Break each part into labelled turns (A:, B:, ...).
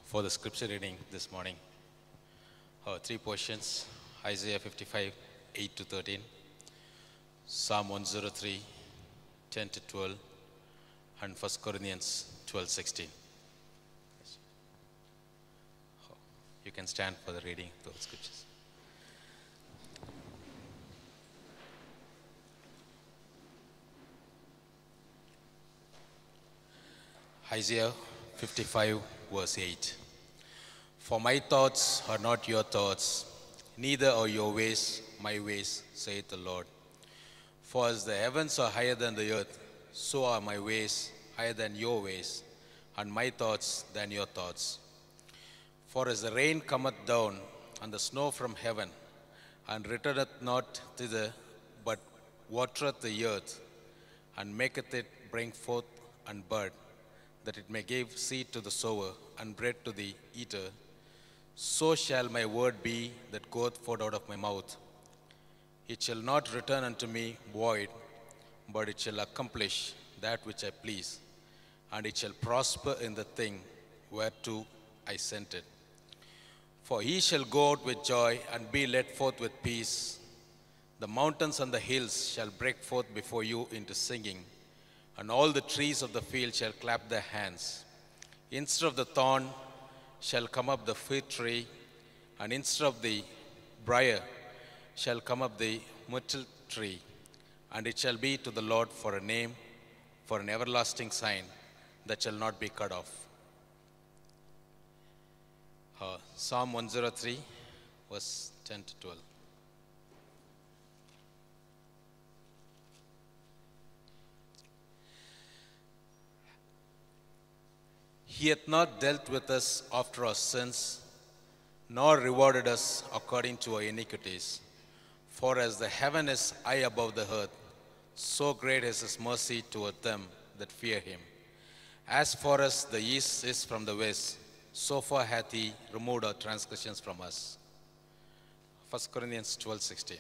A: For the scripture reading this morning, three portions: Isaiah 55, 8 to 13, Psalm 103, 10 to 12, and 1 Corinthians 12, 16. You can stand for the reading of the scriptures. Isaiah 55, verse 8. For my thoughts are not your thoughts, neither are your ways my ways, saith the Lord. For as the heavens are higher than the earth, so are my ways higher than your ways, and my thoughts than your thoughts. For as the rain cometh down, and the snow from heaven, and returneth not thither, but watereth the earth, and maketh it bring forth and bud, that it may give seed to the sower, and bread to the eater, so shall my word be that goeth forth out of my mouth. It shall not return unto me void, but it shall accomplish that which I please, and it shall prosper in the thing whereto I sent it. For he shall go out with joy, and be led forth with peace. The mountains and the hills shall break forth before you into singing, and all the trees of the field shall clap their hands. Instead of the thorn shall come up the fig tree, and instead of the briar shall come up the myrtle tree. And it shall be to the Lord for a name, for an everlasting sign that shall not be cut off. Psalm 103, verse 10 to 12. He hath not dealt with us after our sins, nor rewarded us according to our iniquities. For as the heaven is high above the earth, so great is his mercy toward them that fear him. As far as the east is from the west, so far hath he removed our transgressions from us. 1 Corinthians 12, 16.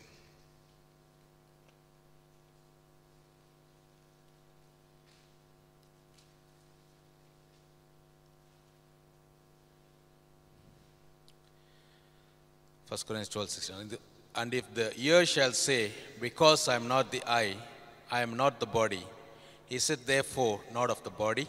A: First Corinthians 12, 16. And if the ear shall say, because I am not the eye, I am not the body, is it therefore not of the body?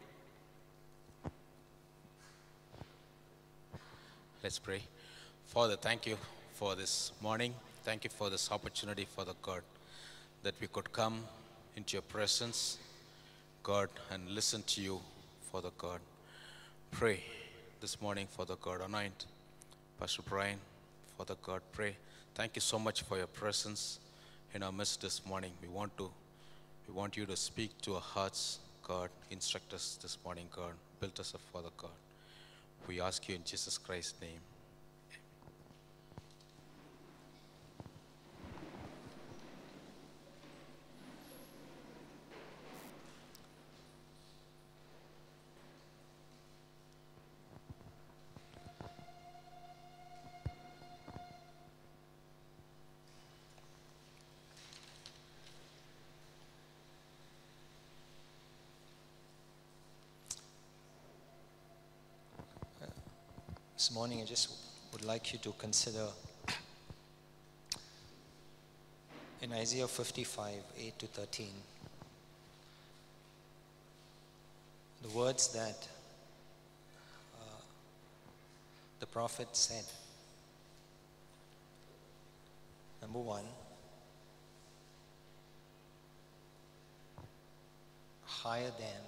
A: Let's pray. Father, thank you for this morning. Thank you for this opportunity, Father God, that we could come into your presence, God, and listen to you, Father God. Pray this morning, Father God. Anoint Pastor Brian, Father God. Pray. Thank you so much for your presence in our midst this morning. We want you to speak to our hearts, God. Instruct us this morning, God. Build us up, Father God. We ask you in Jesus Christ's name.
B: This morning, I just would like you to consider in Isaiah 55, 8 to 13, the words that the prophet said. Number one, higher than,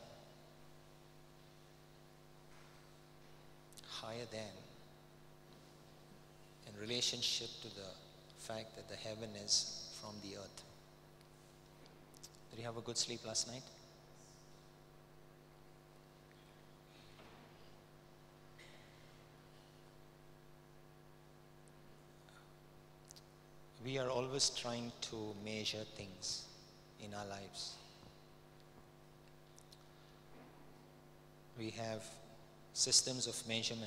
B: in relationship to the fact that the heaven is from the earth. Did you have a good sleep last night? We are always trying to measure things in our lives. We have systems of measurement.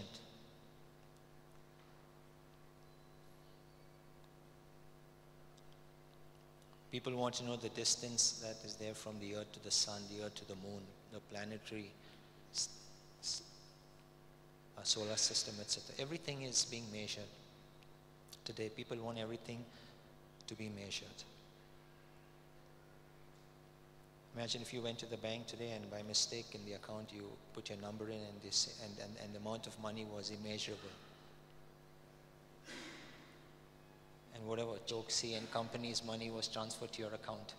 B: People want to know the distance that is there from the earth to the sun, the earth to the moon, the planetary solar system, etc. Everything is being measured. Today, people want everything to be measured. Imagine if you went to the bank today and by mistake in the account you put your number in and the amount of money was immeasurable. And whatever Choksi and company's money was transferred to your account.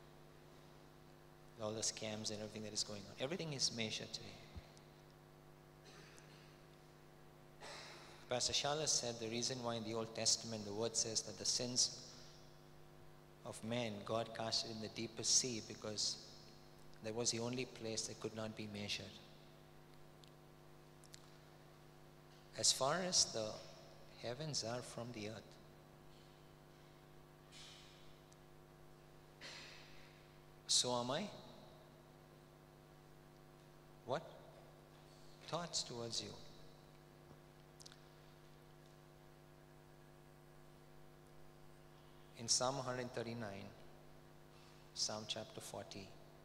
B: All the scams and everything that is going on. Everything is measured today. Pastor Shala said the reason why in the Old Testament the word says that the sins of man God cast in the deepest sea, because that was the only place that could not be measured. As far as the heavens are from the earth, so am I. What? Thoughts towards you. In Psalm 139, Psalm chapter 40,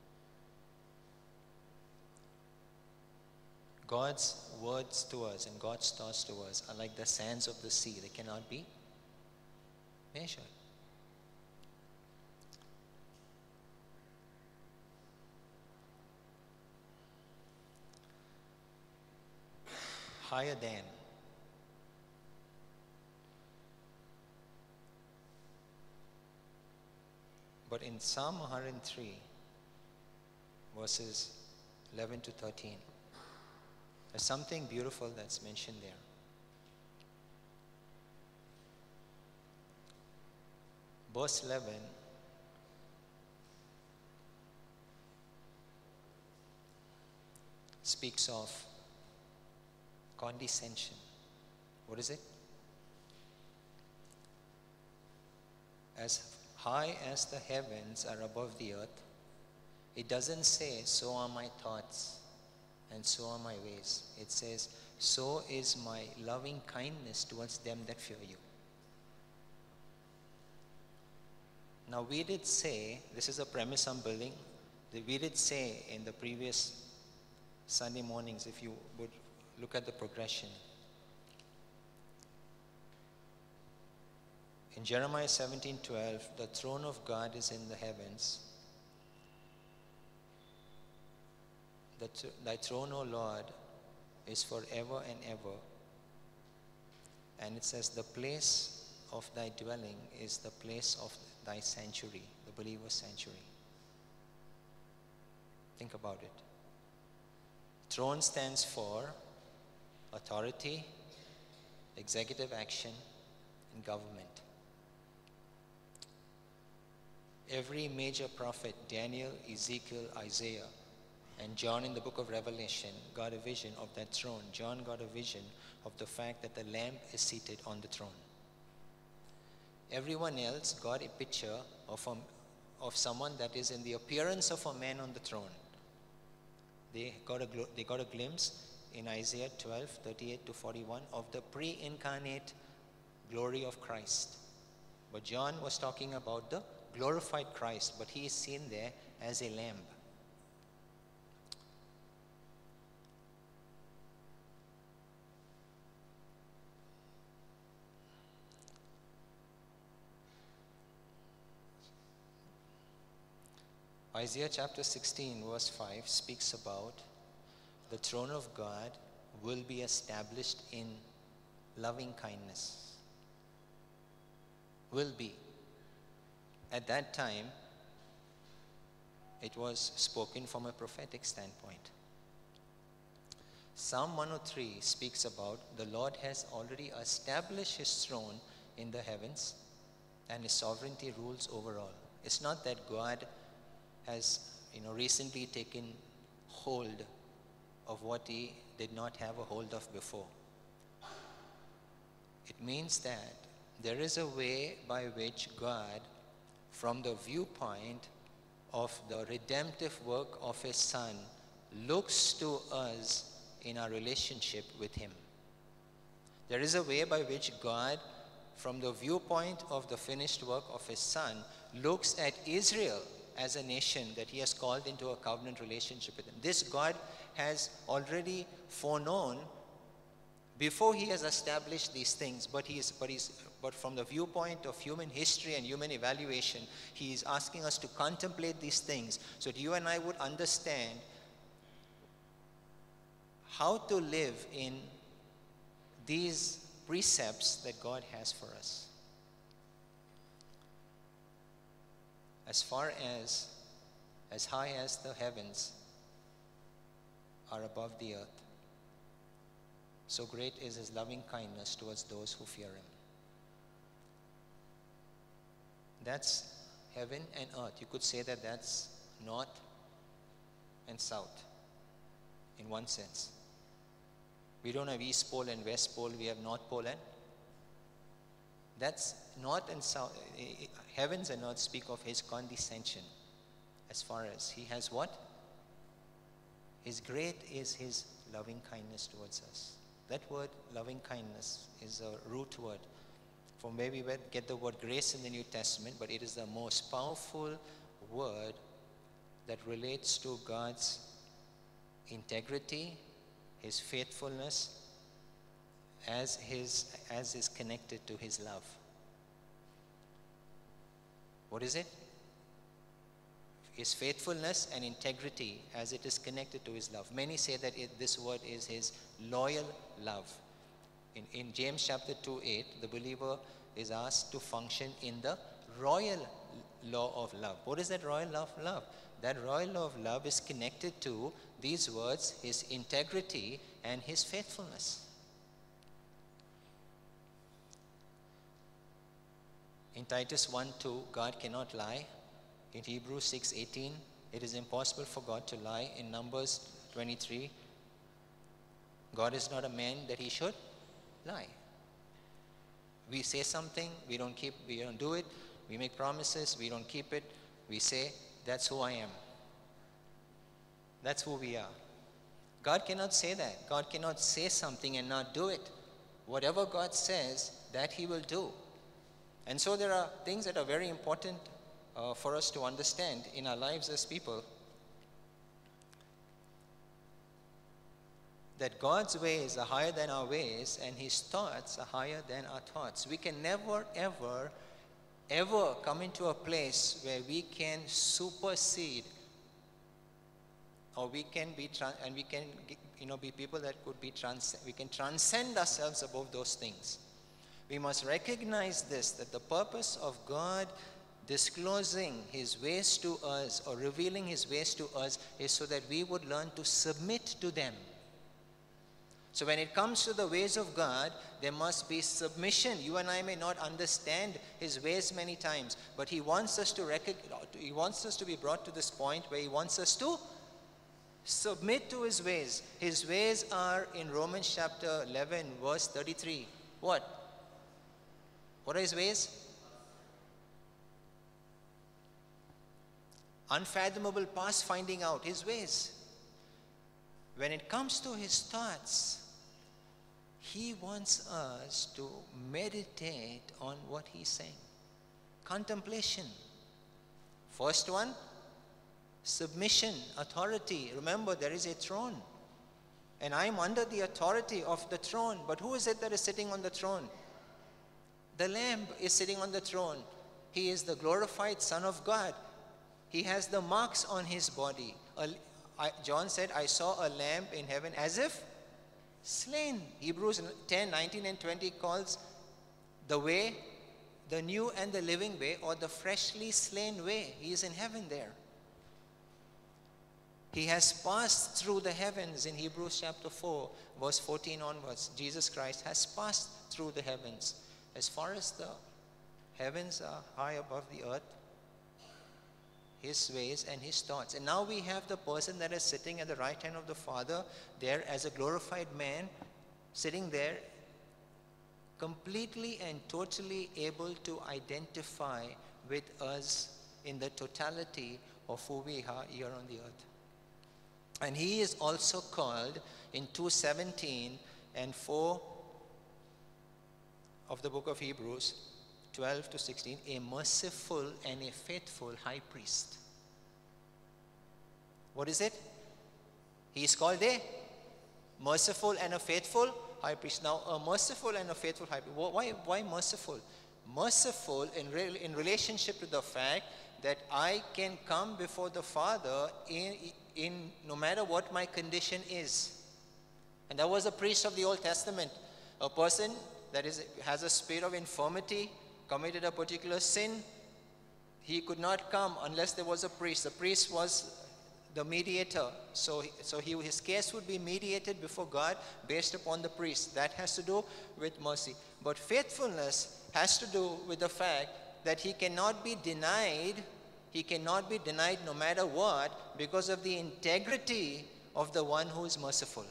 B: God's words to us and God's thoughts to us are like the sands of the sea. They cannot be measured. Higher than. But in Psalm 103, verses 11 to 13, there's something beautiful that's mentioned there. Verse 11 speaks of condescension. What is it? As high as the heavens are above the earth, it doesn't say, so are my thoughts and so are my ways. It says, so is my loving kindness towards them that fear you. Now we did say, this is a premise I'm building, we did say in the previous Sunday mornings, if you would look at the progression. In Jeremiah 17:12, the throne of God is in the heavens. Thy throne, O Lord, is forever and ever. And it says, the place of thy dwelling is the place of thy sanctuary, the believer's sanctuary. Think about it. Throne stands for authority, executive action, and government. Every major prophet, Daniel, Ezekiel, Isaiah, and John in the book of Revelation got a vision of that throne. John got a vision of the fact that the Lamb is seated on the throne. Everyone else got a picture of someone that is in the appearance of a man on the throne. They got a glimpse in Isaiah 12:38 to 41 of the pre-incarnate glory of Christ. But John was talking about the glorified Christ, but he is seen there as a lamb. Isaiah chapter 16 verse 5 speaks about the throne of God will be established in loving kindness. Will be. At that time, it was spoken from a prophetic standpoint. Psalm 103 speaks about the Lord has already established his throne in the heavens and his sovereignty rules over all. It's not that God has recently taken hold of what he did not have a hold of before. It means that there is a way by which God, from the viewpoint of the redemptive work of his Son, looks to us in our relationship with him. There is a way by which God, from the viewpoint of the finished work of his Son, looks at Israel as a nation that he has called into a covenant relationship with him. This God has already foreknown before he has established these things, but from the viewpoint of human history and human evaluation, he is asking us to contemplate these things so that you and I would understand how to live in these precepts that God has for us. As far as high as the heavens are above the earth, so great is his loving kindness towards those who fear him. That's heaven and earth. You could say that that's north and south in one sense. We don't have East Pole and West Pole, we have North Pole and that's north and south. Heavens and earth speak of his condescension as far as he has what? His great is his loving kindness towards us. That word, loving kindness, is a root word from where we get the word grace in the New Testament, but it is the most powerful word that relates to God's integrity, his faithfulness, as is connected to his love. What is it? His faithfulness and integrity as it is connected to his love. Many say that this word is his loyal love. In James chapter 2:8, the believer is asked to function in the royal law of love. What is that royal law of love? That royal law of love is connected to these words, his integrity and his faithfulness. In Titus 1:2, God cannot lie. In Hebrews 6:18, it is impossible for God to lie. In Numbers 23, God is not a man that he should lie. We say something, we don't do it. We make promises, we don't keep it. We say, that's who I am. That's who we are. God cannot say that. God cannot say something and not do it. Whatever God says, that he will do. And so there are things that are very important for us to understand in our lives as people. That God's ways are higher than our ways and his thoughts are higher than our thoughts. We can never, ever come into a place where we can supersede, or we can be, be people that could be we can transcend ourselves above those things. We must recognize this, that the purpose of God disclosing his ways to us or revealing his ways to us is so that we would learn to submit to them. So when it comes to the ways of God, there must be submission. You and I may not understand his ways many times, but he wants us to be brought to this point where he wants us to submit to his ways. His ways are in Romans chapter 11, verse 33. What? What are his ways? Unfathomable, past finding out his ways. When it comes to his thoughts, he wants us to meditate on what he's saying. Contemplation. First one, submission, authority. Remember, there is a throne. And I am under the authority of the throne. But who is it that is sitting on the throne? The Lamb is sitting on the throne. He is the glorified Son of God. He has the marks on his body. John said, I saw a lamb in heaven as if slain. Hebrews 10, 19 and 20 calls the way, the new and the living way, or the freshly slain way. He is in heaven there. He has passed through the heavens in Hebrews chapter 4, verse 14 onwards. Jesus Christ has passed through the heavens. As far as the heavens are high above the earth, his ways and his thoughts. And now we have the person that is sitting at the right hand of the Father there as a glorified man, sitting there completely and totally able to identify with us in the totality of who we are here on the earth. And he is also called in 2:17 and 4 of the book of Hebrews, 12 to 16, a merciful and a faithful high priest. What is it? He is called a merciful and a faithful high priest. Now, a merciful and a faithful high priest. Why merciful? Merciful in relationship to the fact that I can come before the Father in no matter what my condition is. And that was a priest of the Old Testament. A person that has a spirit of infirmity, committed a particular sin, he could not come unless there was a priest. The priest was the mediator. So his case would be mediated before God based upon the priest. That has to do with mercy. But faithfulness has to do with the fact that he cannot be denied. He cannot be denied no matter what, because of the integrity of the one who is merciful.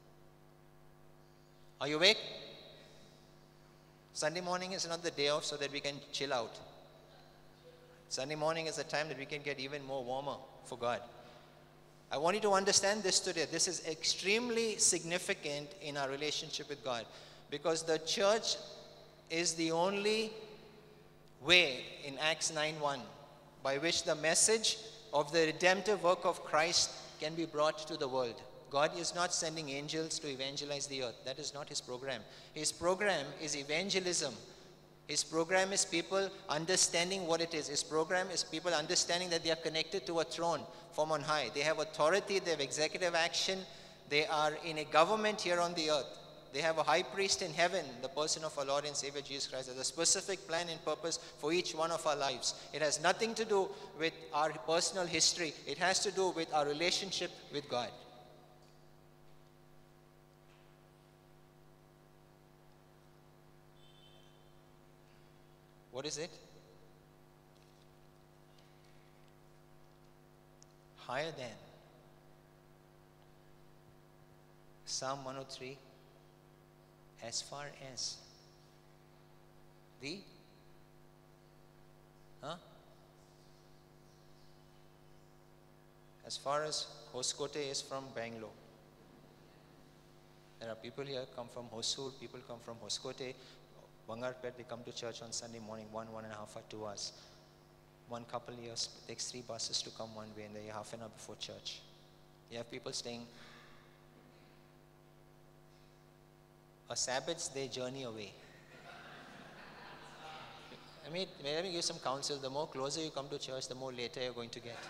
B: Are you awake? Sunday morning is not the day off so that we can chill out. Sunday morning is a time that we can get even more warmer for God. I want you to understand this today. This is extremely significant in our relationship with God, because the church is the only way in Acts 9:1 by which the message of the redemptive work of Christ can be brought to the world. God is not sending angels to evangelize the earth. That is not his program. His program is evangelism. His program is people understanding what it is. His program is people understanding that they are connected to a throne from on high. They have authority, they have executive action. They are in a government here on the earth. They have a high priest in heaven, the person of our Lord and Savior Jesus Christ. There's a specific plan and purpose for each one of our lives. It has nothing to do with our personal history. It has to do with our relationship with God. What is it? Higher than. Psalm 103. As far as the as far as Hoskote is from Bangalore. There are people here come from Hosur, people come from Hoskote, Bangarpet. They come to church on Sunday morning, 1.5 or 2 hours. One couple years takes 3 buses to come one way, and they're half an hour before church. You have people staying a Sabbath's day journey away. Let me give some counsel. The more closer you come to church, the more later you're going to get.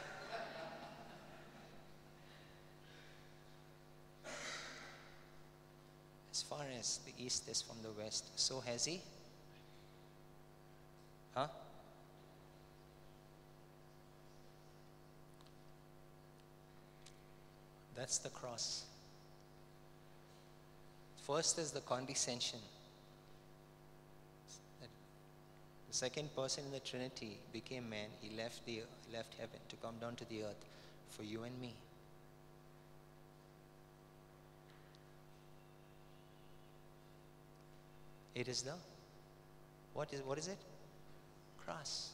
B: As far as the east is from the west, so has he. That's the cross. First is the condescension. The second person in the Trinity became man. He left heaven to come down to the earth for you and me. It is the what is it? Cross.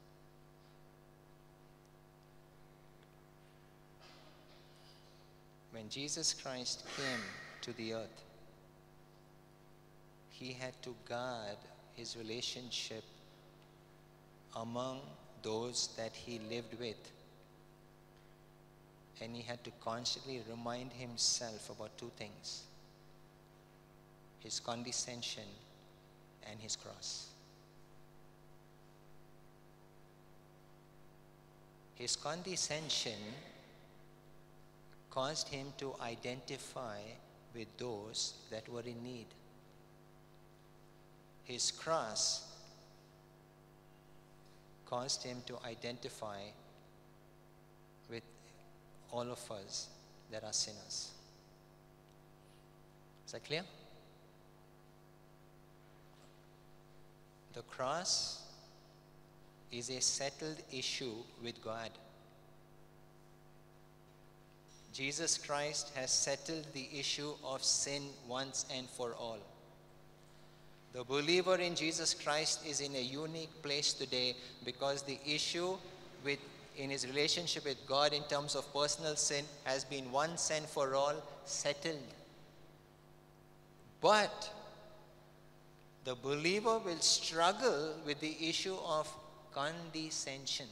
B: When Jesus Christ came to the earth, he had to guard his relationship among those that he lived with. And he had to constantly remind himself about 2 things: his condescension and his cross. His condescension caused him to identify with those that were in need. His cross caused him to identify with all of us that are sinners. Is that clear? The cross is a settled issue with God. Jesus Christ has settled the issue of sin once and for all. The believer in Jesus Christ is in a unique place today because the issue in his relationship with God in terms of personal sin has been once and for all settled. But the believer will struggle with the issue of condescension.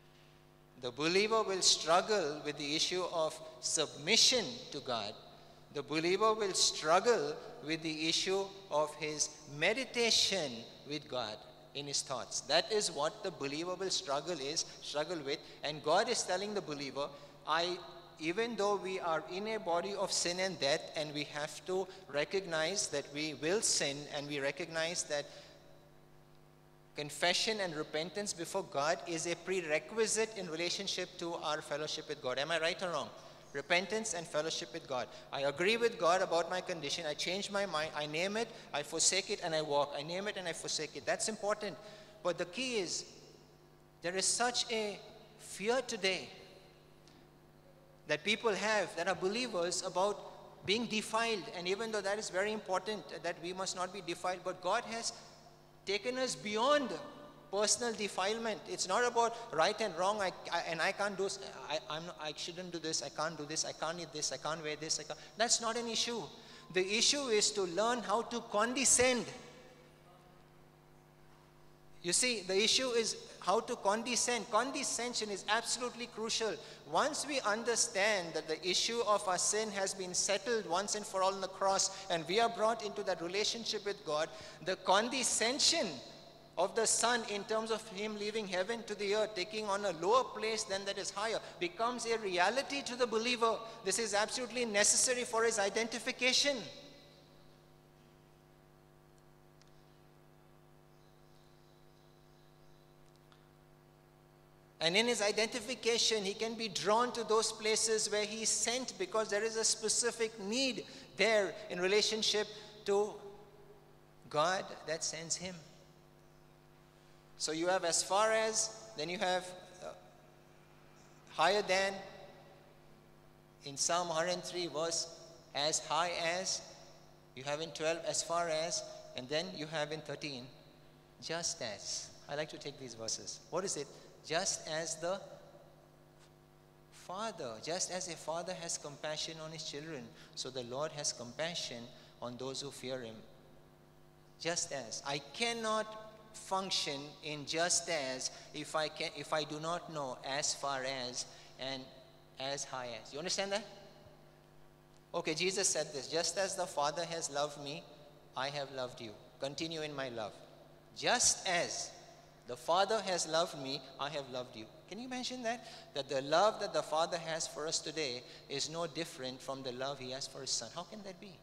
B: The believer will struggle with the issue of submission to God. The believer will struggle with the issue of his meditation with God in his thoughts. That is what the believer will struggle with. And God is telling the believer, even though we are in a body of sin and death, and we have to recognize that we will sin, and we recognize that confession and repentance before God is a prerequisite in relationship to our fellowship with God. Am I right or wrong? Repentance and fellowship with God. I agree with God about my condition. I change my mind. I name it. I forsake it and I walk. I name it and I forsake it. That's important. But the key is, there is such a fear today that people have, that are believers, about being defiled. And even though that is very important, that we must not be defiled, but God has taken us beyond personal defilement. It's not about right and wrong. I can't do. I shouldn't do this. I can't do this. I can't eat this. I can't wear this. That's not an issue. The issue is to learn how to condescend. You see, the issue is how to condescend. Condescension is absolutely crucial. Once we understand that the issue of our sin has been settled once and for all on the cross, and we are brought into that relationship with God, the condescension of the Son in terms of Him leaving heaven to the earth, taking on a lower place than that is higher, becomes a reality to the believer. This is absolutely necessary for his identification. And in his identification, he can be drawn to those places where he is sent, because there is a specific need there in relationship to God that sends him. So you have as far as, then you have higher than, in Psalm 103 verse, as high as, you have in 12 as far as, and then you have in 13 just as. I like to take these verses. What is it? Just as the Father, just as a father has compassion on his children, so the Lord has compassion on those who fear him. Just as. I cannot function in just as if I do not know as far as and as high as. You understand that? Okay, Jesus said this, just as the Father has loved me, I have loved you. Continue in my love. Just as the Father has loved me, I have loved you. Can you imagine that? That the love that the Father has for us today is no different from the love he has for his Son. How can that be?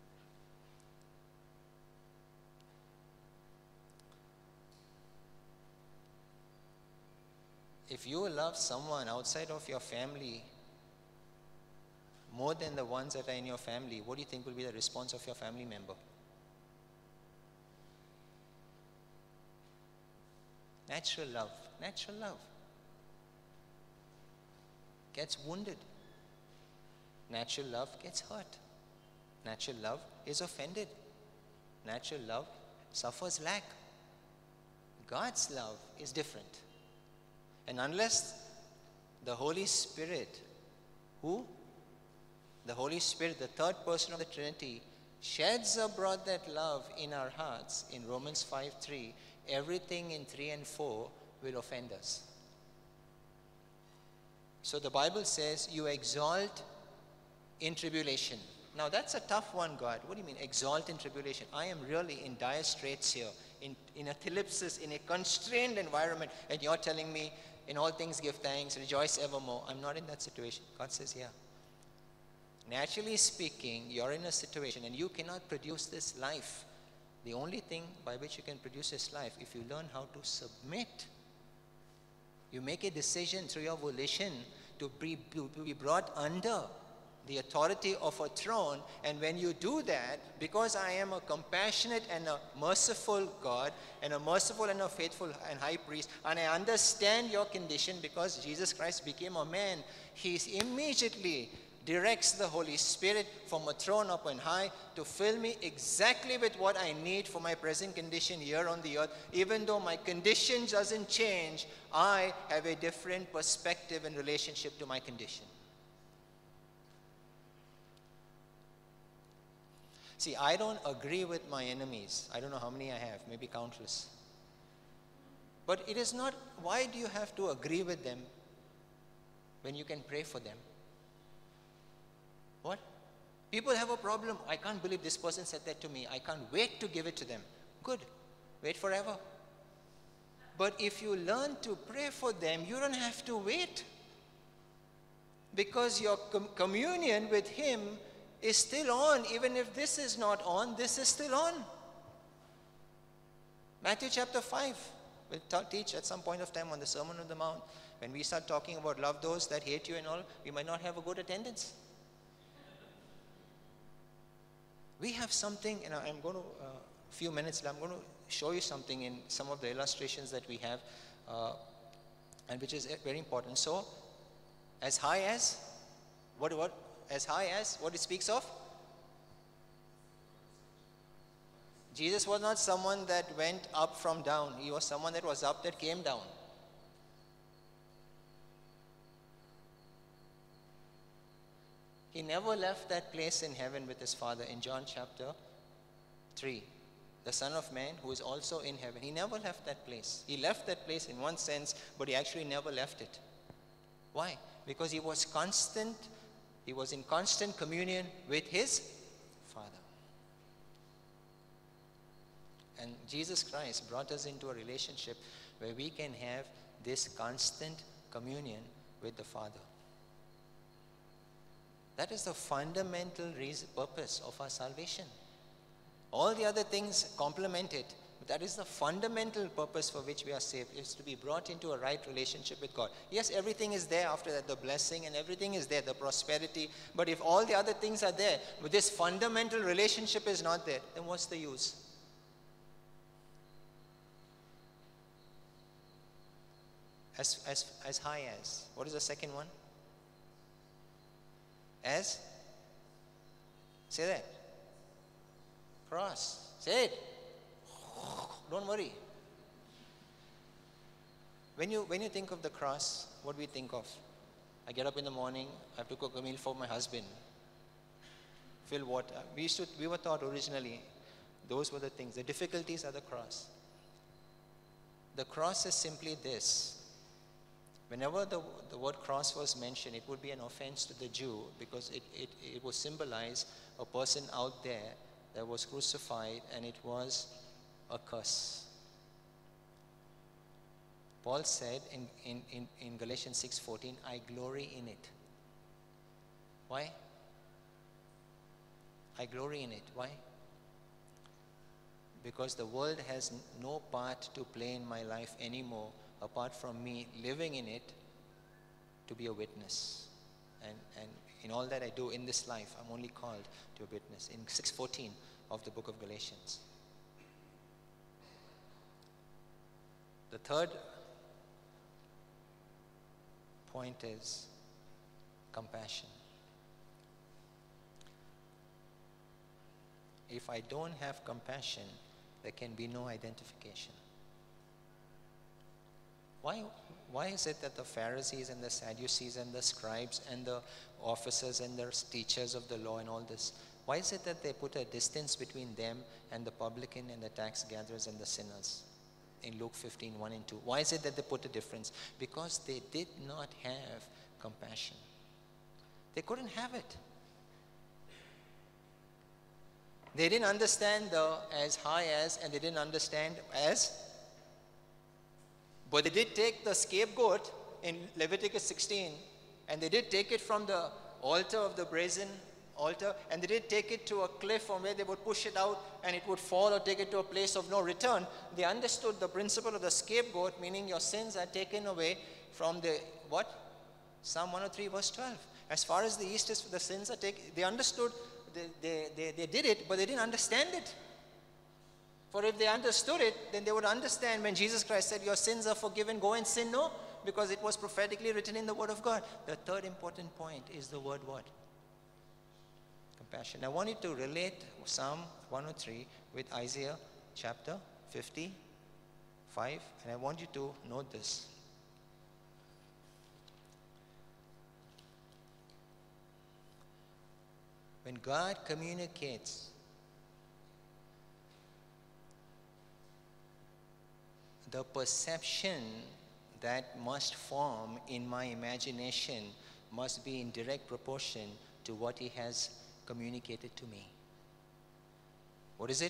B: If you love someone outside of your family more than the ones that are in your family, what do you think will be the response of your family member? Natural love gets wounded. Natural love gets hurt. Natural love is offended. Natural love suffers lack. God's love is different. And unless the Holy Spirit, the Holy Spirit, the third person of the Trinity, sheds abroad that love in our hearts, in Romans 5:3, everything in 3 and 4 will offend us. So the Bible says, you exalt in tribulation. Now that's a tough one, God. What do you mean, exalt in tribulation? I am really in dire straits here, in a thlipsis, in a constrained environment, and you're telling me, in all things give thanks, rejoice evermore. I'm not in that situation. God says, yeah. Naturally speaking, you're in a situation and you cannot produce this life. The only thing by which you can produce this life, if you learn how to submit, you make a decision through your volition to be brought under the authority of a throne. And when you do that, because I am a compassionate and a merciful God, and a merciful and a faithful and high priest, and I understand your condition because Jesus Christ became a man, he immediately directs the Holy Spirit from a throne up on high to fill me exactly with what I need for my present condition here on the earth. Even though my condition doesn't change, I have a different perspective in relationship to my condition. See, I don't agree with my enemies. I don't know how many I have, maybe countless. But it is not, why do you have to agree with them when you can pray for them? What? People have a problem. I can't believe this person said that to me. I can't wait to give it to them. Good. Wait forever. But if you learn to pray for them, you don't have to wait. Because your communion with Him is still on. Even if this is not on, this is still on. Matthew chapter 5. We'll teach at some point of time on the Sermon on the Mount. When we start talking about love those that hate you and all, we might not have a good attendance. We have something, I'm going to, a few minutes, I'm going to show you something in some of the illustrations that we have, and which is very important. So, as high as, what it speaks of? Jesus was not someone that went up from down. He was someone that was up that came down. He never left that place in heaven with his Father in John chapter 3. The Son of Man who is also in heaven. He never left that place. He left that place in one sense, but he actually never left it. Why? Because he was constant. He was in constant communion with his Father. And Jesus Christ brought us into a relationship where we can have this constant communion with the Father. That is the fundamental purpose of our salvation. All the other things complement it. But that is the fundamental purpose for which we are saved, is to be brought into a right relationship with God. Yes, everything is there after that, the blessing and everything is there, the prosperity. But if all the other things are there, but this fundamental relationship is not there, then what's the use? As high as. What is the second one? As? Say that. Cross. Say it. Don't worry. When you think of the cross, what do we think of? I get up in the morning, I have to cook a meal for my husband. Fill water. We were taught originally, those were the things. The difficulties are the cross. The cross is simply this. Whenever the word cross was mentioned, it would be an offense to the Jew, because it would symbolize a person out there that was crucified, and it was a curse. Paul said in Galatians 6:14, I glory in it. Why? I glory in it. Why? Because the world has no part to play in my life anymore, apart from me living in it to be a witness. And in all that I do in this life, I'm only called to a witness. In 6:14 of the book of Galatians. The third point is compassion. If I don't have compassion, there can be no identification. Why is it that the Pharisees and the Sadducees and the scribes and the officers and the teachers of the law and all this, why is it that they put a distance between them and the publican and the tax gatherers and the sinners in Luke 15:1 and 2? Why is it that they put a difference? Because they did not have compassion. They couldn't have it. They didn't understand the as high as, and they didn't understand as. But they did take the scapegoat in Leviticus 16, and they did take it from the altar of the brazen altar, and they did take it to a cliff from where they would push it out and it would fall, or take it to a place of no return. They understood the principle of the scapegoat, meaning your sins are taken away from the, what? Psalm 103 verse 12. As far as the east is, the sins are taken. They understood, they did it, but they didn't understand it. For if they understood it, then they would understand when Jesus Christ said, your sins are forgiven, go and sin no, because it was prophetically written in the Word of God. The third important point is the word what? Compassion. I want you to relate Psalm 103 with Isaiah chapter 55, and I want you to note this. When God communicates, the perception that must form in my imagination must be in direct proportion to what He has communicated to me. What is it?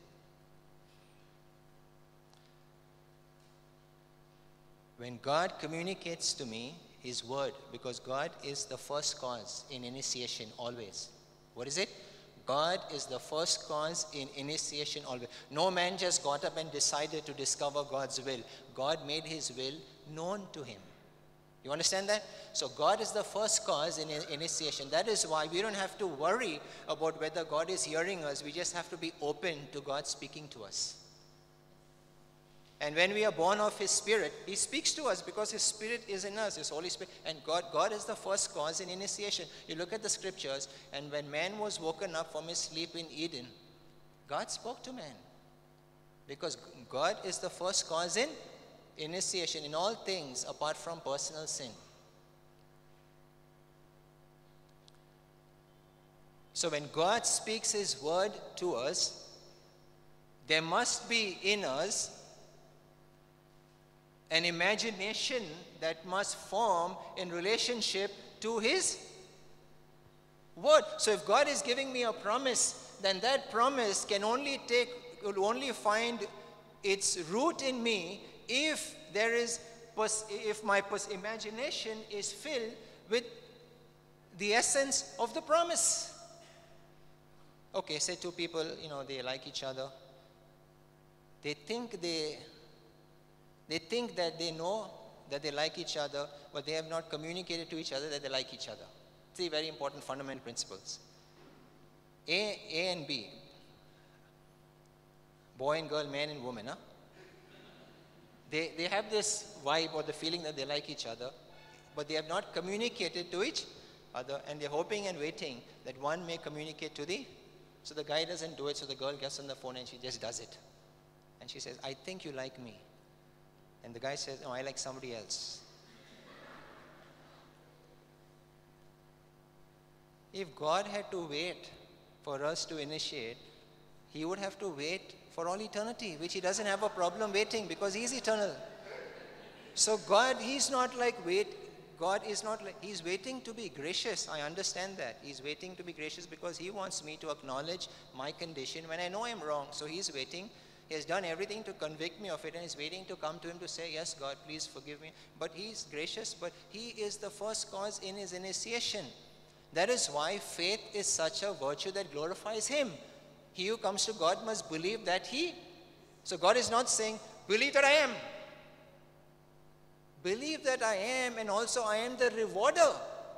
B: When God communicates to me His word, because God is the first cause in initiation always. What is it? God is the first cause in initiation always. No man just got up and decided to discover God's will. God made His will known to him. You understand that? So God is the first cause in initiation. That is why we don't have to worry about whether God is hearing us. We just have to be open to God speaking to us. And when we are born of His Spirit, He speaks to us because His Spirit is in us, His Holy Spirit. And God is the first cause in initiation. You look at the scriptures, and when man was woken up from his sleep in Eden, God spoke to man. Because God is the first cause in initiation in all things apart from personal sin. So when God speaks His word to us, there must be in us an imagination that must form in relationship to His word. So if God is giving me a promise, then that promise will only find its root in me if my imagination is filled with the essence of the promise. Okay, say two people, they like each other. They think that they know that they like each other, but they have not communicated to each other that they like each other. Three very important fundamental principles. A and B. Boy and girl, man and woman. Huh? They have this vibe or the feeling that they like each other, but they have not communicated to each other, and they're hoping and waiting that one may communicate to the... So the guy doesn't do it, so the girl gets on the phone and she just does it. And she says, I think you like me. And the guy says, no, I like somebody else. If God had to wait for us to initiate, He would have to wait for all eternity, which He doesn't have a problem waiting because He's eternal. So God, He's not like He's waiting to be gracious. I understand that. He's waiting to be gracious because He wants me to acknowledge my condition when I know I'm wrong. So He's waiting. He has done everything to convict me of it and is waiting to come to Him to say, yes, God, please forgive me. But He's gracious, but He is the first cause in His initiation. That is why faith is such a virtue that glorifies Him. He who comes to God must believe that So God is not saying, believe that I am. Believe that I am, and also I am the rewarder.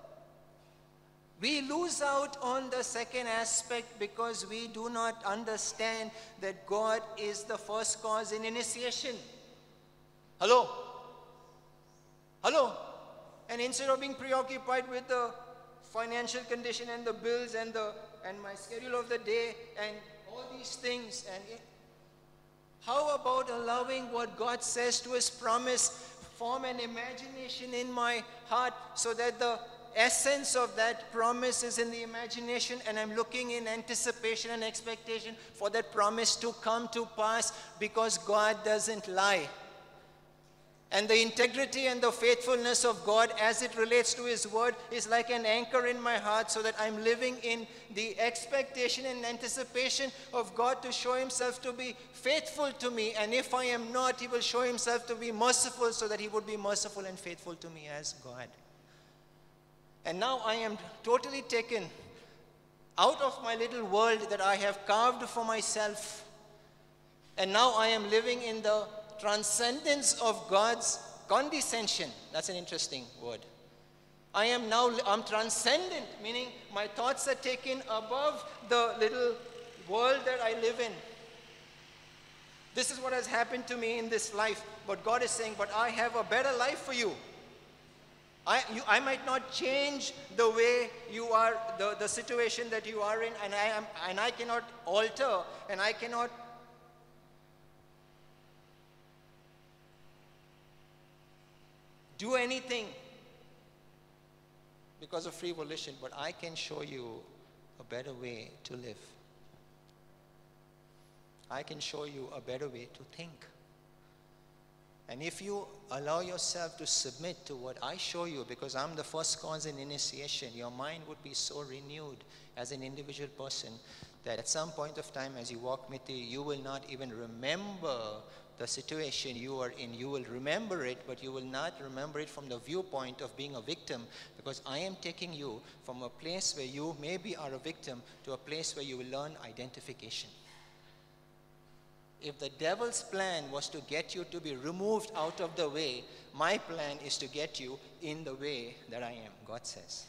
B: We lose out on the second aspect because we do not understand that God is the first cause in initiation. Hello? Hello? And instead of being preoccupied with the financial condition and the bills and my schedule of the day and all these things, how about allowing what God says to His promise form an imagination in my heart so that the essence of that promise is in the imagination, and I'm looking in anticipation and expectation for that promise to come to pass, because God doesn't lie. And the integrity and the faithfulness of God as it relates to His word is like an anchor in my heart, so that I'm living in the expectation and anticipation of God to show Himself to be faithful to me. And if I am not, He will show Himself to be merciful, so that He would be merciful and faithful to me as God. And now I am totally taken out of my little world that I have carved for myself. And now I am living in the transcendence of God's condescension. That's an interesting word. I'm transcendent, meaning my thoughts are taken above the little world that I live in. This is what has happened to me in this life. But God is saying, but I have a better life for you. I might not change the way you are, the situation that you are in, and I cannot alter, and I cannot do anything because of free volition, but I can show you a better way to live. I can show you a better way to think. And if you allow yourself to submit to what I show you, because I'm the first cause in initiation, your mind would be so renewed as an individual person that at some point of time as you walk with me, you will not even remember the situation you are in. You will remember it, but you will not remember it from the viewpoint of being a victim, because I am taking you from a place where you maybe are a victim to a place where you will learn identification. If the devil's plan was to get you to be removed out of the way, my plan is to get you in the way that I am, God says.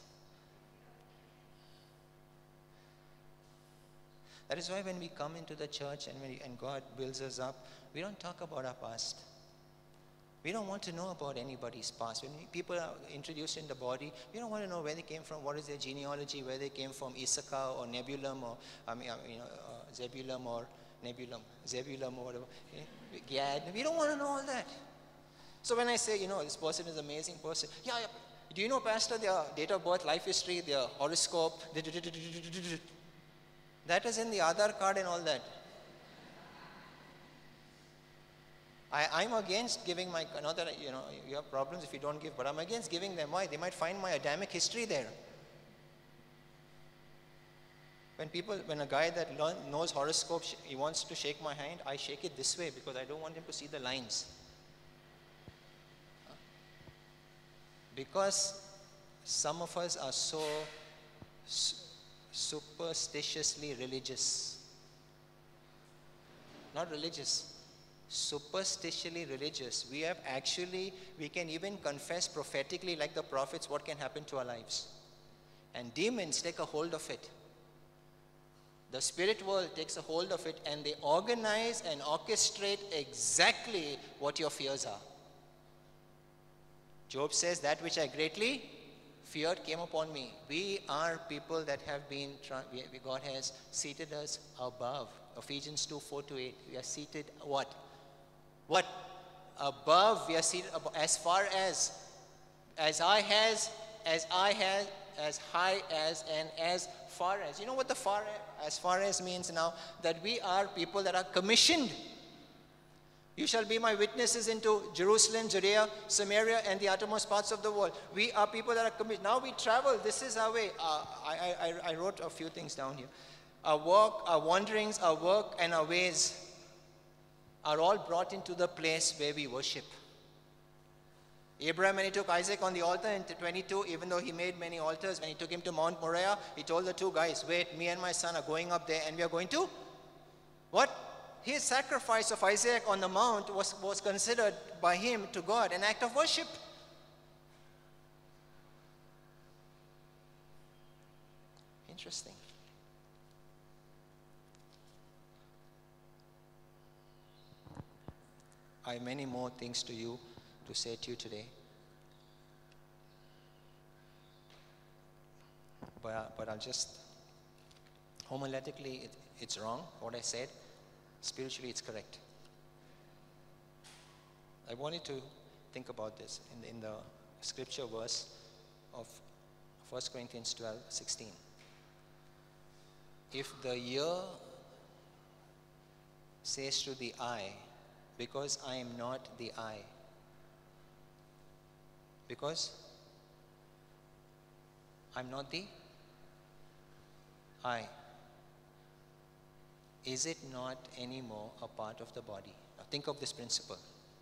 B: That is why when we come into the church and God builds us up, we don't talk about our past. We don't want to know about anybody's past. When people are introduced in the body, we don't want to know where they came from, what is their genealogy, where they came from, Issachar or Nebulum or Zebulum or Nebulum, Zebulum or whatever, Gad. We don't want to know all that. So when I say, this person is an amazing person, yeah, do you know, Pastor, their date of birth, life history, their horoscope, that is in the Aadhaar card and all that. I'm against giving my, not that, you have problems if you don't give, but I'm against giving them. Why? They might find my Adamic history there. When a guy that knows horoscope, he wants to shake my hand, I shake it this way because I don't want him to see the lines. Because some of us are so superstitiously religious. Not religious. Superstitiously religious. We can even confess prophetically like the prophets what can happen to our lives. And demons take a hold of it. The spirit world takes a hold of it and they organize and orchestrate exactly what your fears are. Job says, that which I greatly feared came upon me. We are people that have been, God has seated us above. Ephesians 2:4-8. We are seated what? What? Above. We are seated above, as far as high as, and as far as. You know what the as far as means now? That we are people that are commissioned. You shall be my witnesses into Jerusalem, Judea, Samaria, and the uttermost parts of the world. We are people that are commissioned. Now we travel. This is our way. I wrote a few things down here. Our walk, our wanderings, our work, and our ways are all brought into the place where we worship. Abraham, when he took Isaac on the altar in 22, even though he made many altars, when he took him to Mount Moriah, he told the two guys, wait, me and my son are going up there and we are going to, what? His sacrifice of Isaac on the mount was considered by him to God an act of worship. Interesting. I have many more things to say to you today. But I'll just, homiletically, it's wrong, what I said. Spiritually, it's correct. I wanted to think about this in the scripture verse of 1 Corinthians 12:16. If the ear says to the eye, because I am not the eye, because I'm not the eye, is it not anymore a part of the body? Now think of this principle.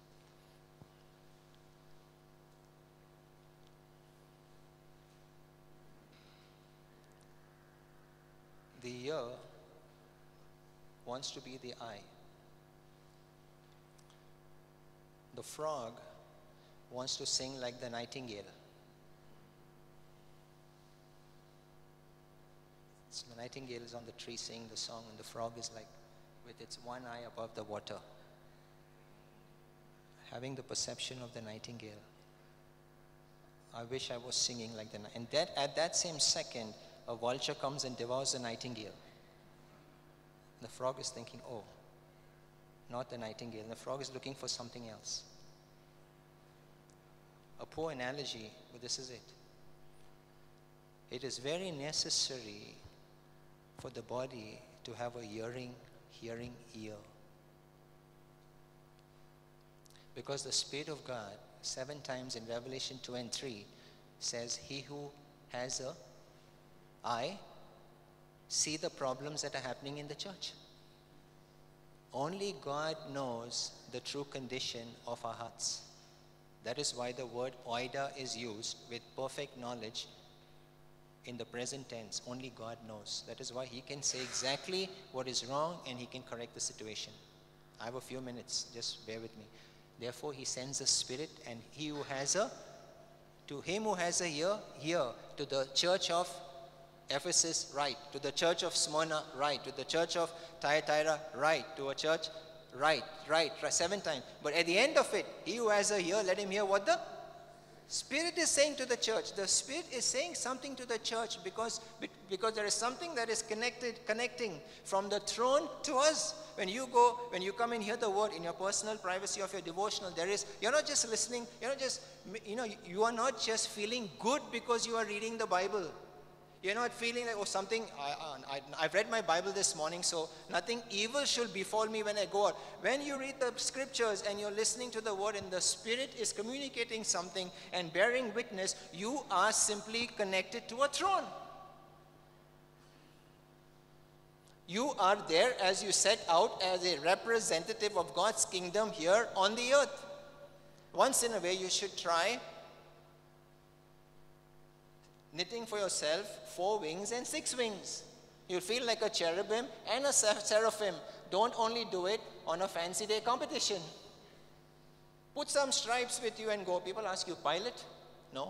B: The ear wants to be the eye. The frog wants to sing like the nightingale. So the nightingale is on the tree singing the song, and the frog is like with its one eye above the water, having the perception of the nightingale. I wish I was singing like the nightingale. And at that same second, a vulture comes and devours the nightingale. The frog is thinking, oh, not the nightingale. And the frog is looking for something else. A poor analogy, but this is it. It is very necessary for the body to have a hearing ear. Because the Spirit of God, 7 times in Revelation 2 and 3, says, he who has a eye, see the problems that are happening in the church. Only God knows the true condition of our hearts. That is why the word oida is used with perfect knowledge in the present tense. Only God knows. That is why he can say exactly what is wrong and he can correct the situation. I have a few minutes, just bear with me. Therefore he sends the Spirit, and he who has a, to him who has a ear, hear. To the church of Ephesus, write. To the church of Smyrna, write. To the church of Thyatira, write. To a church, write. 7 times. But at the end of it, he who has a ear, let him hear what the Spirit is saying to the church. The Spirit is saying something to the church because there is something that is connecting from the throne to us. When you come and hear the word in your personal privacy of your devotional, you're not just listening, you are not just feeling good because you are reading the Bible. You're not feeling like, I've read my Bible this morning, so nothing evil should befall me when I go out. When you read the scriptures and you're listening to the word and the Spirit is communicating something and bearing witness, you are simply connected to a throne. You are there as you set out as a representative of God's kingdom here on the earth. Once in a way, you should try knitting for yourself 4 wings and 6 wings. You'll feel like a cherubim and a seraphim. Don't only do it on a fancy day competition. Put some stripes with you and go. People ask you, pilot? No.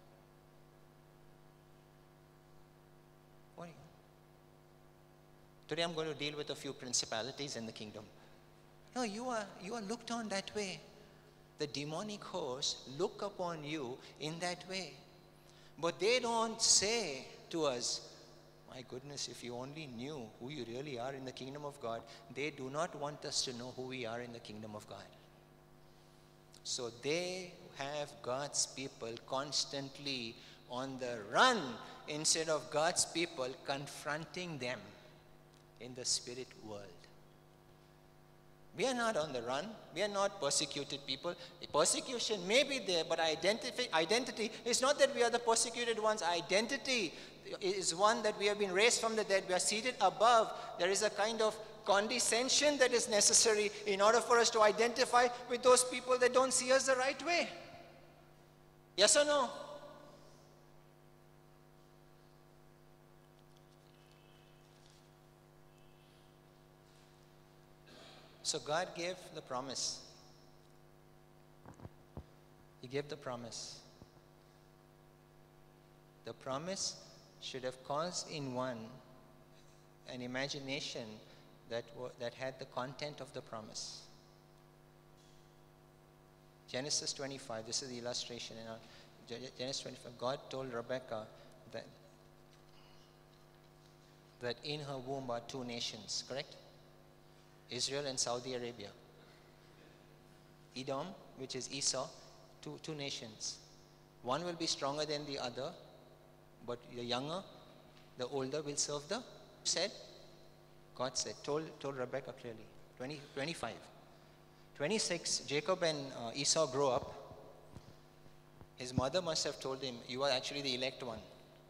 B: What are you? Today I'm going to deal with a few principalities in the kingdom. No, you are looked on that way. The demonic hosts look upon you in that way. But they don't say to us, my goodness, if you only knew who you really are in the kingdom of God. They do not want us to know who we are in the kingdom of God. So they have God's people constantly on the run instead of God's people confronting them in the spirit world. We are not on the run. We are not persecuted people. The persecution may be there, but identity is not that we are the persecuted ones. Identity is one that we have been raised from the dead. We are seated above. There is a kind of condescension that is necessary in order for us to identify with those people that don't see us the right way. Yes or no? So God gave the promise. He gave the promise. The promise should have caused in one an imagination that had the content of the promise. Genesis 25, this is the illustration. Genesis 25, God told Rebekah that in her womb are 2 nations, correct? Israel and Saudi Arabia. Edom, which is Esau, two nations. One will be stronger than the other, but the younger, the older will serve the, God said, told Rebekah clearly. 25. 26, Jacob and Esau grow up. His mother must have told him, you are actually the elect one.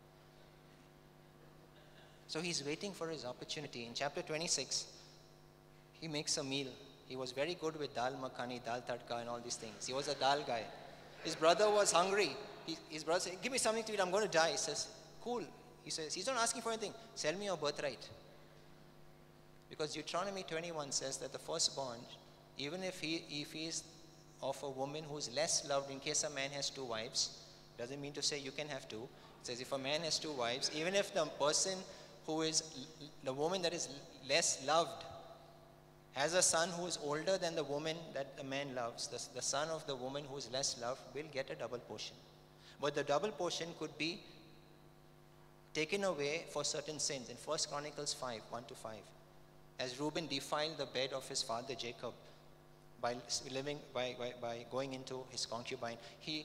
B: So he's waiting for his opportunity. In chapter 26, he makes a meal. He was very good with dal makhani, dal tadka and all these things. He was a dal guy. His brother was hungry. His brother said, give me something to eat, I'm going to die. He says, cool. He says, he's not asking for anything. Sell me your birthright. Because Deuteronomy 21 says that the firstborn, even if he is of a woman who is less loved, in case a man has 2 wives, doesn't mean to say you can have 2. It says if a man has 2 wives, even if the person who is, the woman that is less loved, has a son who is older than the woman that the man loves, the son of the woman who is less loved will get a double portion. But the double portion could be taken away for certain sins. In 1 Chronicles 5, 1-5, as Reuben defiled the bed of his father Jacob by going into his concubine, he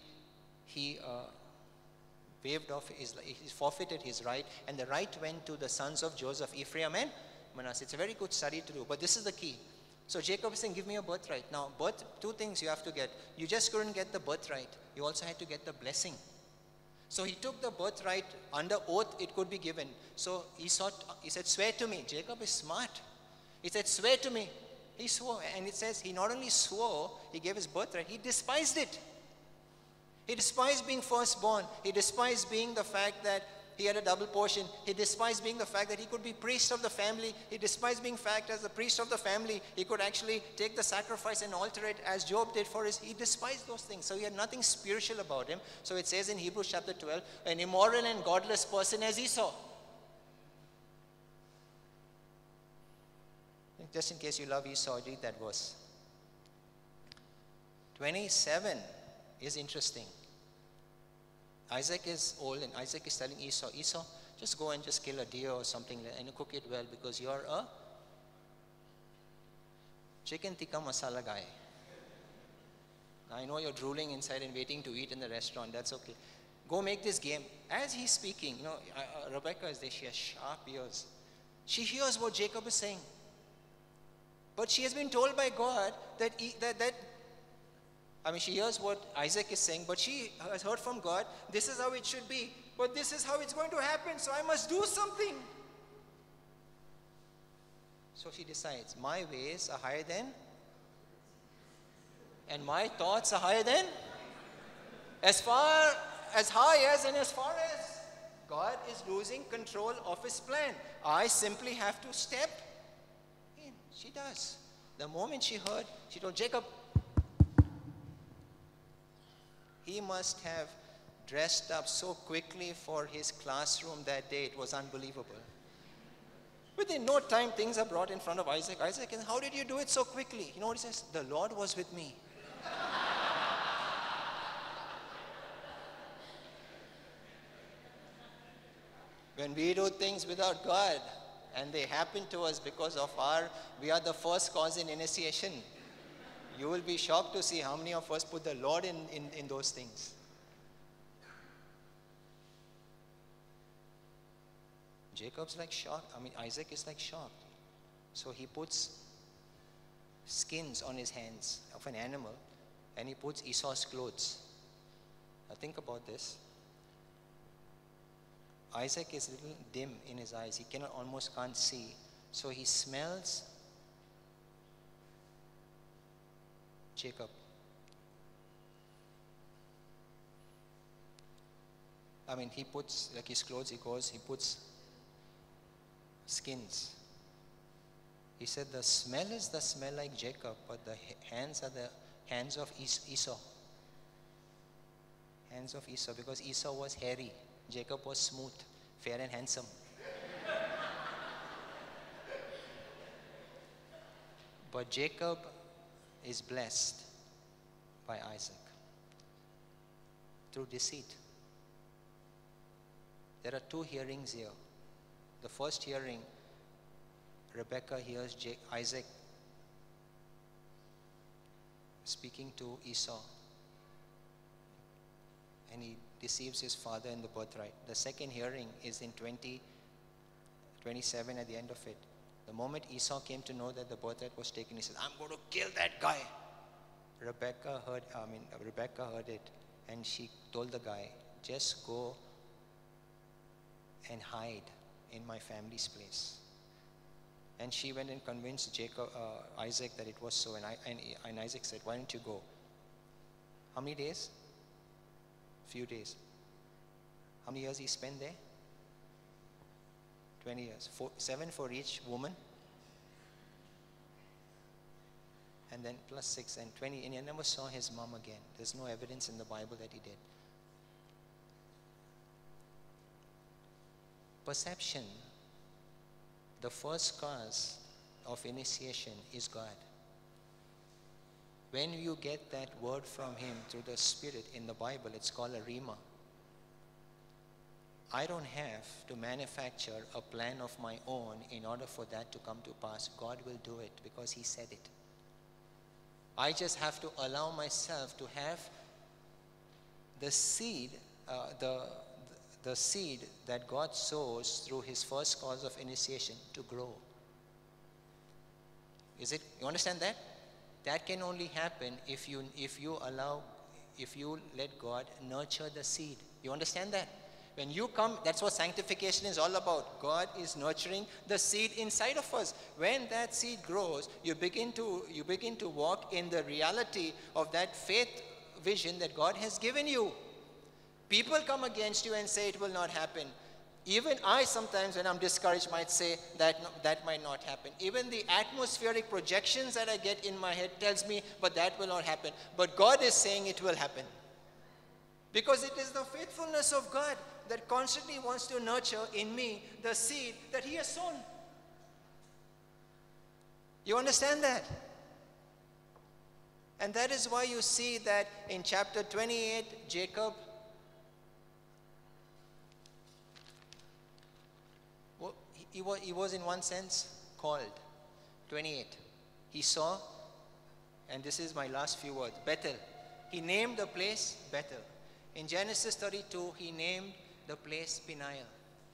B: waived off he forfeited his right, and the right went to the sons of Joseph, Ephraim and Manasseh. It's a very good study to do, but this is the key. So Jacob is saying, give me a birthright. Now, two things you have to get. You just couldn't get the birthright. You also had to get the blessing. So he took the birthright. Under oath, it could be given. So he said, swear to me. Jacob is smart. He said, swear to me. He swore. And it says he not only swore, he gave his birthright, he despised it. He despised being firstborn. He despised being the fact that he had a double portion. He despised being the fact that he could be priest of the family. He despised being fact as the priest of the family. He could actually take the sacrifice and alter it as Job did for his. He despised those things. So he had nothing spiritual about him. So it says in Hebrews chapter 12, an immoral and godless person as Esau. Just in case you love Esau, read that verse. 27 is interesting. Isaac is old and Isaac is telling Esau, Esau, just go and just kill a deer or something and cook it well because you're a chicken tikka masala guy. I know you're drooling inside and waiting to eat in the restaurant. That's okay. Go make this game. As he's speaking, Rebecca is there. She has sharp ears. She hears what Jacob is saying. But she has been told by God she hears what Isaac is saying, but she has heard from God, this is how it should be, but this is how it's going to happen, so I must do something. So she decides, my ways are higher than, and my thoughts are higher than, as far as God is losing control of his plan. I simply have to step in. She does. The moment she heard, she told Jacob, he must have dressed up so quickly for his classroom that day. It was unbelievable. Within no time, things are brought in front of Isaac. Isaac, how did you do it so quickly? You know what he says? The Lord was with me. When we do things without God, and they happen to us because of we are the first cause in initiation. You will be shocked to see how many of us put the Lord in those things. Jacob's like shocked. Isaac is like shocked. So he puts skins on his hands of an animal and he puts Esau's clothes. Now think about this. Isaac is a little dim in his eyes. He almost can't see. So he smells Jacob. He puts, like his clothes, he puts skins. He said the smell is the smell like Jacob, but the hands are the hands of Esau. Hands of Esau, because Esau was hairy. Jacob was smooth, fair and handsome. But Jacob is blessed by Isaac through deceit. There are two hearings here. The first hearing, Rebecca hears Isaac speaking to Esau, and he deceives his father in the birthright. The second hearing is in 27 at the end of it. The moment Esau came to know that the birthright was taken, he said, I'm going to kill that guy. Rebecca heard it, and she told the guy, just go and hide in my family's place. And she went and convinced Isaac that it was so. And Isaac said, why don't you go? How many days? Few days. How many years he spent there? 20 years. 7 for each woman. And then plus 6 and 20. And he never saw his mom again. There's no evidence in the Bible that he did. Perception. The first cause of initiation is God. When you get that word from Him through the Spirit in the Bible, it's called a rhema. I don't have to manufacture a plan of my own in order for that to come to pass. God will do it because He said it. I just have to allow myself to have the seed, the seed that God sows through His first cause of initiation to grow. You understand that? That can only happen if you let God nurture the seed. You understand that? When you come, that's what sanctification is all about. God is nurturing the seed inside of us. When that seed grows, you begin to walk in the reality of that faith vision that God has given you. People come against you and say it will not happen. Even I sometimes, when I'm discouraged, might say that might not happen. Even the atmospheric projections that I get in my head tells me, but that will not happen. But God is saying it will happen. Because it is the faithfulness of God that constantly wants to nurture in me the seed that He has sown. You understand that? And that is why you see that in chapter 28, Jacob, he was in one sense called. 28. He saw, and this is my last few words, Bethel. He named the place Bethel. In Genesis 32, he named the place Peniel.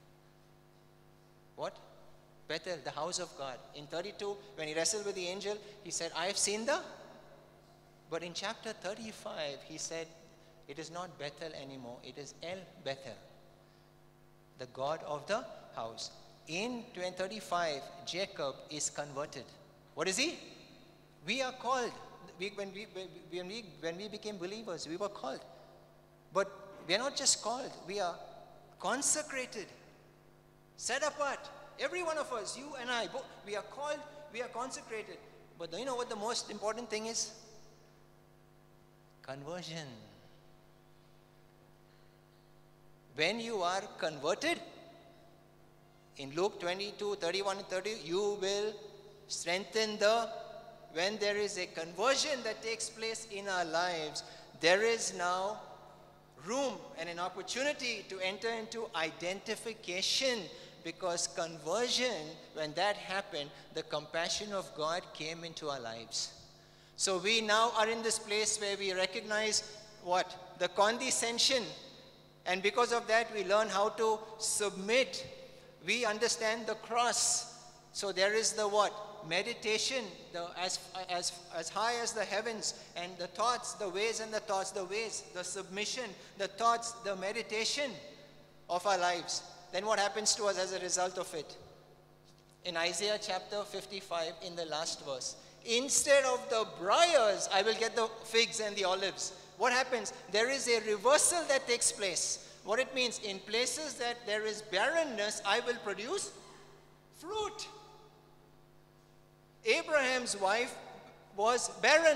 B: What? Bethel, the house of God. In 32, when he wrestled with the angel, he said, I have seen the. But in chapter 35, he said, it is not Bethel anymore. It is El Bethel, the God of the house. In 35, Jacob is converted. What is he? We are called. When we became believers, we were called. But we are not just called, we are consecrated, set apart. Every one of us, you and I, we are called, we are consecrated. But do you know what the most important thing is? Conversion. When you are converted, in Luke 22, 31 and 30, you will strengthen when there is a conversion that takes place in our lives, there is now room and an opportunity to enter into identification, because conversion, when that happened, the compassion of God came into our lives. So we now are in this place where we recognize what? The condescension. And because of that, we learn how to submit. We understand the cross. So there is the what? Meditation, as high as the heavens, and the thoughts, the ways and the thoughts, the ways, the submission, the thoughts, the meditation of our lives. Then what happens to us as a result of it? In Isaiah chapter 55, in the last verse, instead of the briars, I will get the figs and the olives. What happens? There is a reversal that takes place. What it means, in places that there is barrenness, I will produce fruit. Abraham's wife was barren.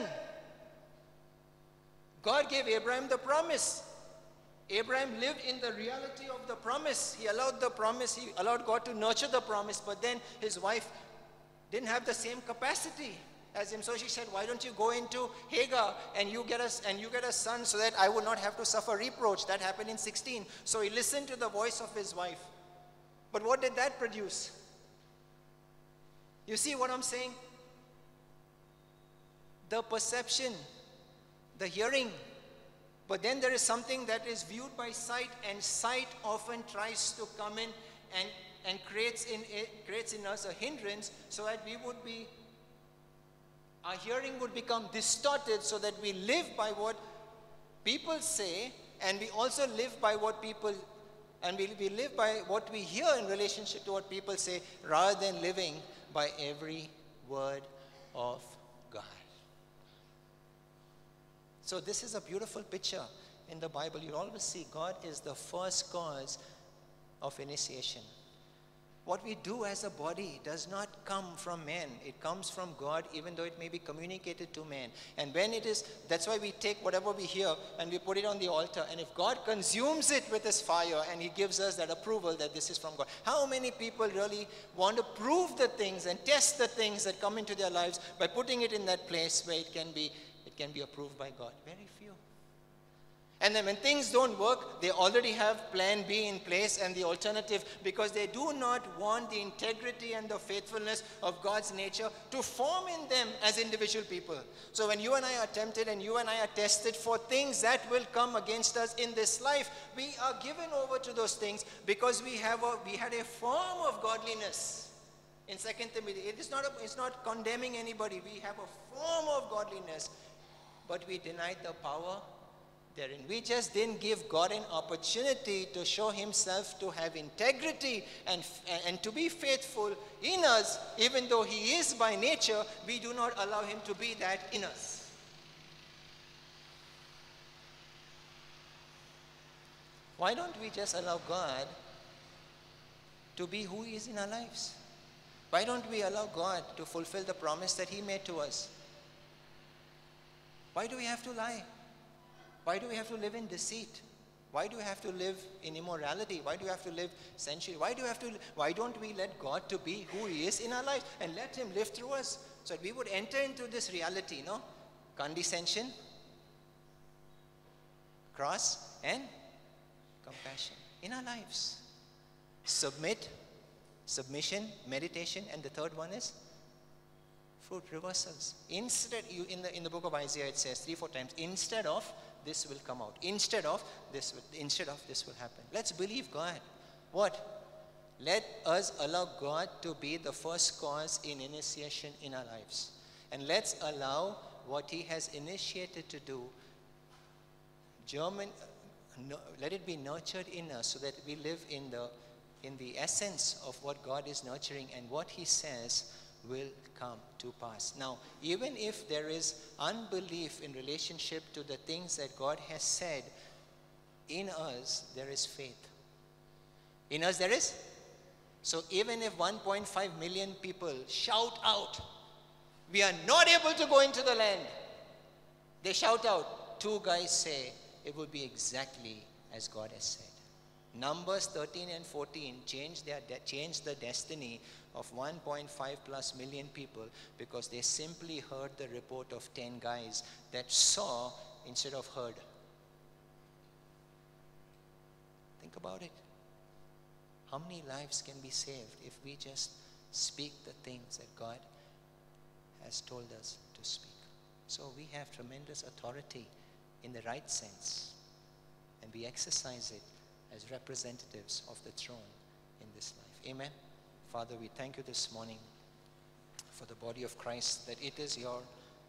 B: God gave Abraham the promise. Abraham lived in the reality of the promise. He allowed the promise, he allowed God to nurture the promise, but then his wife didn't have the same capacity as him. So she said, why don't you go into Hagar and you get a son so that I will not have to suffer reproach. That happened in 16. So he listened to the voice of his wife. But what did that produce? You see what I'm saying? The perception, the hearing. But then there is something that is viewed by sight, and sight often tries to come in and creates in us a hindrance, so that our hearing would become distorted, so that we live by what people say, and we also live by what people, and we live by what we hear in relationship to what people say, rather than living by every word of God. So this is a beautiful picture in the Bible. You always see God is the first cause of initiation. What we do as a body does not come from man. It comes from God, even though it may be communicated to man. And when it is, that's why we take whatever we hear and we put it on the altar. And if God consumes it with His fire and He gives us that approval that this is from God. How many people really want to prove the things and test the things that come into their lives by putting it in that place where it can be approved by God? Very few. And then when things don't work, they already have plan B in place and the alternative, because they do not want the integrity and the faithfulness of God's nature to form in them as individual people. So when you and I are tempted and you and I are tested for things that will come against us in this life, we are given over to those things because we had a form of godliness. In 2 Timothy, it's not condemning anybody. We have a form of godliness, but we denied the power therein. We just didn't give God an opportunity to show himself to have integrity and to be faithful in us. Even though he is by nature, we do not allow him to be that in us. Why don't we just allow God to be who he is in our lives? Why don't we allow God to fulfill the promise that he made to us? Why do we have to lie? Why do we have to live in deceit? Why do we have to live in immorality? Why do we have to live sensually? Why don't we let God to be who he is in our lives and let him live through us so that we would enter into this reality, no? Condescension, cross, and compassion in our lives. Submission, meditation, and the third one is fruit reversals. Instead, in the book of Isaiah, it says 3-4 times, instead of this will come out. Instead of this will happen. Let's believe God. What? Let us allow God to be the first cause in initiation in our lives. And let's allow what he has initiated to do, let it be nurtured in us so that we live in the essence of what God is nurturing, and what he says will come to pass. Now, even if there is unbelief in relationship to the things that God has said, in us there is faith. In us there is. So even if 1.5 million people shout out, we are not able to go into the land, they shout out, 2 guys say, it will be exactly as God has said. Numbers 13 and 14 changed the destiny of 1.5 plus million people because they simply heard the report of 10 guys that saw instead of heard. Think about it. How many lives can be saved if we just speak the things that God has told us to speak? So we have tremendous authority in the right sense, and we exercise it as representatives of the throne in this life. Amen. Father, we thank you this morning for the body of Christ, that it is your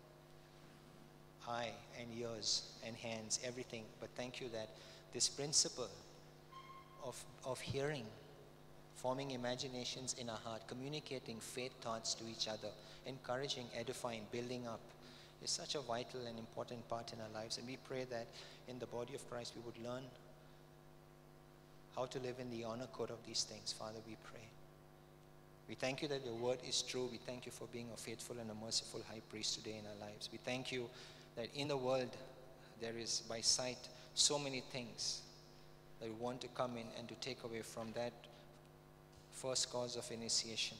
B: eye and ears and hands, everything. But thank you that this principle of hearing, forming imaginations in our heart, communicating faith thoughts to each other, encouraging, edifying, building up, is such a vital and important part in our lives. And we pray that in the body of Christ we would learn how to live in the honor code of these things. Father, we pray. We thank you that your word is true. We thank you for being a faithful and a merciful high priest today in our lives. We thank you that in the world there is by sight so many things that we want to come in and to take away from that first cause of initiation.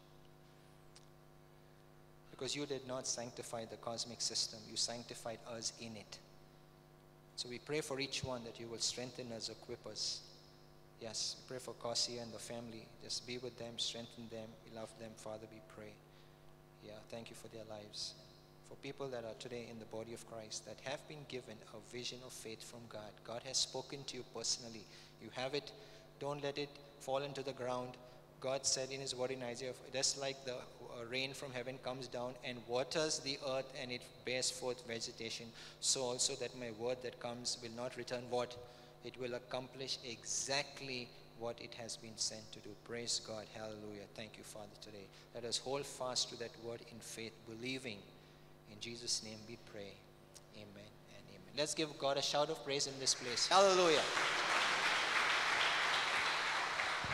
B: Because you did not sanctify the cosmic system, you sanctified us in it. So we pray for each one that you will strengthen us, equip us. Yes, pray for Kasi and the family. Just be with them, strengthen them, love them, Father, we pray. Yeah, thank you for their lives. For people that are today in the body of Christ that have been given a vision of faith from God. God has spoken to you personally. You have it. Don't let it fall into the ground. God said in his word in Isaiah, just like the rain from heaven comes down and waters the earth and it bears forth vegetation, so also that my word that comes will not return what? It will accomplish exactly what it has been sent to do. Praise God. Hallelujah. Thank you, Father, today. Let us hold fast to that word in faith, believing. In Jesus' name we pray. Amen and amen. Let's give God a shout of praise in this place. Hallelujah.